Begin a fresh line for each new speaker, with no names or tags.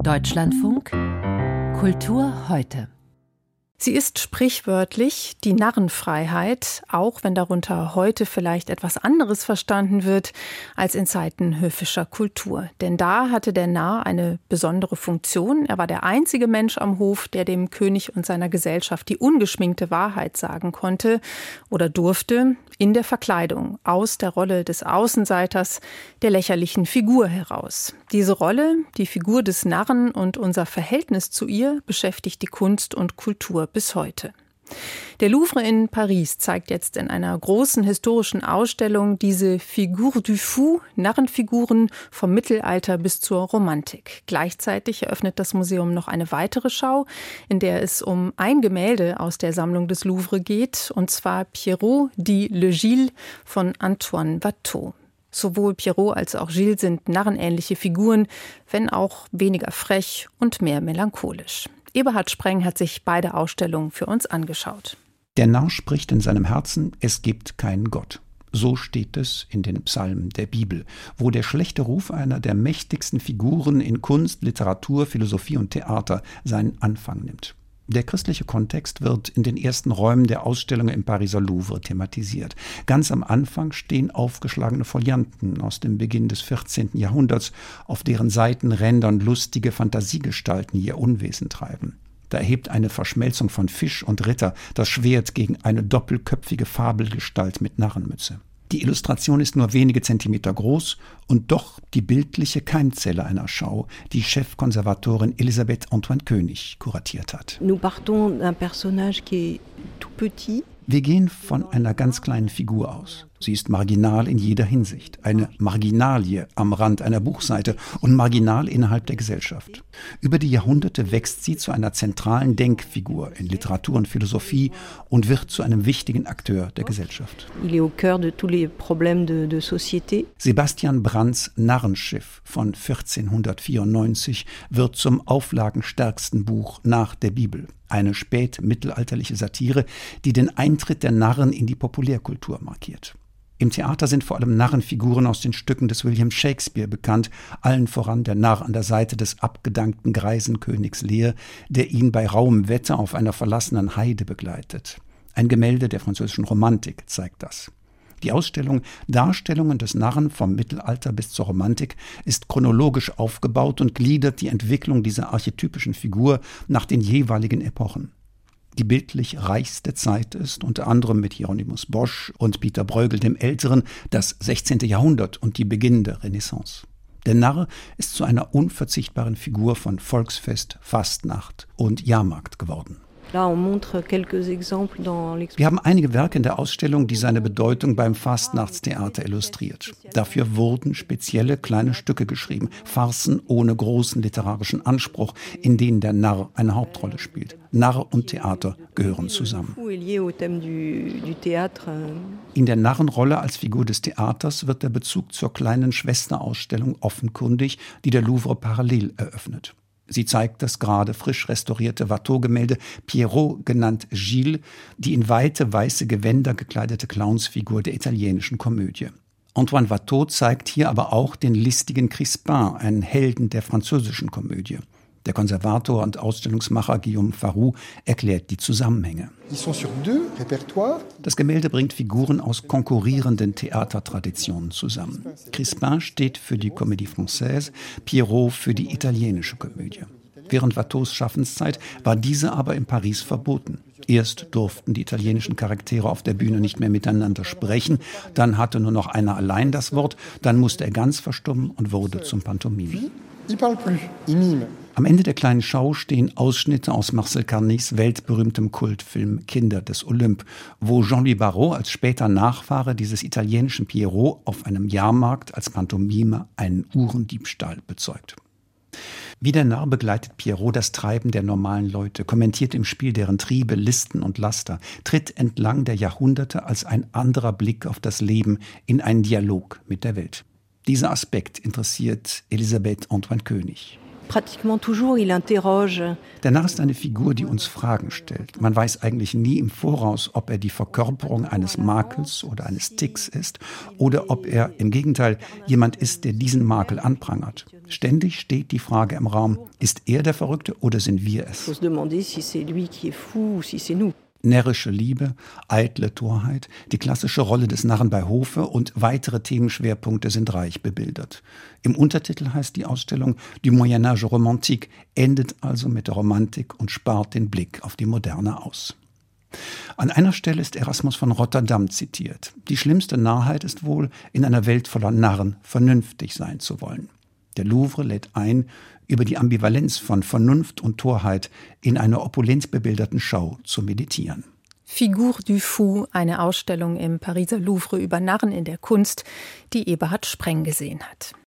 Deutschlandfunk Kultur heute.
Sie ist sprichwörtlich die Narrenfreiheit, auch wenn darunter heute vielleicht etwas anderes verstanden wird als in Zeiten höfischer Kultur. Denn da hatte der Narr eine besondere Funktion. Er war der einzige Mensch am Hof, der dem König und seiner Gesellschaft die ungeschminkte Wahrheit sagen konnte oder durfte, in der Verkleidung, aus der Rolle des Außenseiters, der lächerlichen Figur heraus. Diese Rolle, die Figur des Narren und unser Verhältnis zu ihr, beschäftigt die Kunst und Kultur bis heute. Der Louvre in Paris zeigt jetzt in einer großen historischen Ausstellung diese Figure du Fou, Narrenfiguren vom Mittelalter bis zur Romantik. Gleichzeitig eröffnet das Museum noch eine weitere Schau, in der es um ein Gemälde aus der Sammlung des Louvre geht, und zwar Pierrot dit Le Gilles von Antoine Watteau. Sowohl Pierrot als auch Gilles sind narrenähnliche Figuren, wenn auch weniger frech und mehr melancholisch. Eberhard Spreng hat sich beide Ausstellungen für uns angeschaut.
Der Narr spricht in seinem Herzen, es gibt keinen Gott. So steht es in den Psalmen der Bibel, wo der schlechte Ruf einer der mächtigsten Figuren in Kunst, Literatur, Philosophie und Theater seinen Anfang nimmt. Der christliche Kontext wird in den ersten Räumen der Ausstellungen im Pariser Louvre thematisiert. Ganz am Anfang stehen aufgeschlagene Folianten aus dem Beginn des 14. Jahrhunderts, auf deren Seitenrändern lustige Fantasiegestalten ihr Unwesen treiben. Da erhebt eine Verschmelzung von Fisch und Ritter das Schwert gegen eine doppelköpfige Fabelgestalt mit Narrenmütze. Die Illustration ist nur wenige Zentimeter groß und doch die bildliche Keimzelle einer Schau, die Chefkonservatorin Elisabeth Antoine König kuratiert hat.
Nous partons d'un personnage qui est tout petit.
Wir gehen von einer ganz kleinen Figur aus. Sie ist marginal in jeder Hinsicht, eine Marginalie am Rand einer Buchseite und marginal innerhalb der Gesellschaft. Über die Jahrhunderte wächst sie zu einer zentralen Denkfigur in Literatur und Philosophie und wird zu einem wichtigen Akteur der Gesellschaft.
Il est au cœur de tous les problèmes de société.
Sebastian Brants Narrenschiff von 1494 wird zum auflagenstärksten Buch nach der Bibel. Eine spätmittelalterliche Satire, die den Eintritt der Narren in die Populärkultur markiert. Im Theater sind vor allem Narrenfiguren aus den Stücken des William Shakespeare bekannt, allen voran der Narr an der Seite des abgedankten greisen Königs Lear, der ihn bei rauem Wetter auf einer verlassenen Heide begleitet. Ein Gemälde der französischen Romantik zeigt das. Die Ausstellung Darstellungen des Narren vom Mittelalter bis zur Romantik ist chronologisch aufgebaut und gliedert die Entwicklung dieser archetypischen Figur nach den jeweiligen Epochen. Die bildlich reichste Zeit ist, unter anderem mit Hieronymus Bosch und Pieter Bruegel dem Älteren, das 16. Jahrhundert und die beginnende Renaissance. Der Narr ist zu einer unverzichtbaren Figur von Volksfest, Fastnacht und Jahrmarkt geworden. Wir haben einige Werke in der Ausstellung, die seine Bedeutung beim Fastnachtstheater illustriert. Dafür wurden spezielle kleine Stücke geschrieben, Farcen ohne großen literarischen Anspruch, in denen der Narr eine Hauptrolle spielt. Narr und Theater gehören zusammen. In der Narrenrolle als Figur des Theaters wird der Bezug zur kleinen Schwesterausstellung offenkundig, die der Louvre parallel eröffnet. Sie zeigt das gerade frisch restaurierte Watteau-Gemälde Pierrot, genannt Gilles, die in weite weiße Gewänder gekleidete Clownsfigur der italienischen Komödie. Antoine Watteau zeigt hier aber auch den listigen Crispin, einen Helden der französischen Komödie. Der Konservator und Ausstellungsmacher Guillaume Farou erklärt die Zusammenhänge. Das Gemälde bringt Figuren aus konkurrierenden Theatertraditionen zusammen. Crispin steht für die Comédie Française, Pierrot für die italienische Komödie. Während Watteaus Schaffenszeit war diese aber in Paris verboten. Erst durften die italienischen Charaktere auf der Bühne nicht mehr miteinander sprechen, dann hatte nur noch einer allein das Wort, dann musste er ganz verstummen und wurde zum Pantomime. Am Ende der kleinen Schau stehen Ausschnitte aus Marcel Carnés weltberühmtem Kultfilm Kinder des Olymp, wo Jean-Louis Barrault als später Nachfahre dieses italienischen Pierrot auf einem Jahrmarkt als Pantomime einen Uhrendiebstahl bezeugt. Wie der Narr begleitet Pierrot das Treiben der normalen Leute, kommentiert im Spiel deren Triebe, Listen und Laster, tritt entlang der Jahrhunderte als ein anderer Blick auf das Leben in einen Dialog mit der Welt. Dieser Aspekt interessiert Elisabeth Antoine König.
pratiquement toujours, il interroge.
Der Narr ist eine Figur, die uns Fragen stellt. Man weiß eigentlich nie im Voraus, ob er die Verkörperung eines Makels oder eines Ticks ist oder ob er im Gegenteil jemand ist, der diesen Makel anprangert. Ständig steht die Frage im Raum, ist er der Verrückte oder sind wir es?
Faut se demander si c'est lui qui est fou ou si c'est nous.
Närrische Liebe, eitle Torheit, die klassische Rolle des Narren bei Hofe und weitere Themenschwerpunkte sind reich bebildert. Im Untertitel heißt die Ausstellung Du Moyen Âge romantique, endet also mit der Romantik und spart den Blick auf die Moderne aus. An einer Stelle ist Erasmus von Rotterdam zitiert. Die schlimmste Narrheit ist wohl, in einer Welt voller Narren vernünftig sein zu wollen. Der Louvre lädt ein, über die Ambivalenz von Vernunft und Torheit in einer opulent bebilderten Schau zu meditieren.
Figure du Fou, eine Ausstellung im Pariser Louvre über Narren in der Kunst, die Eberhard Spreng gesehen hat.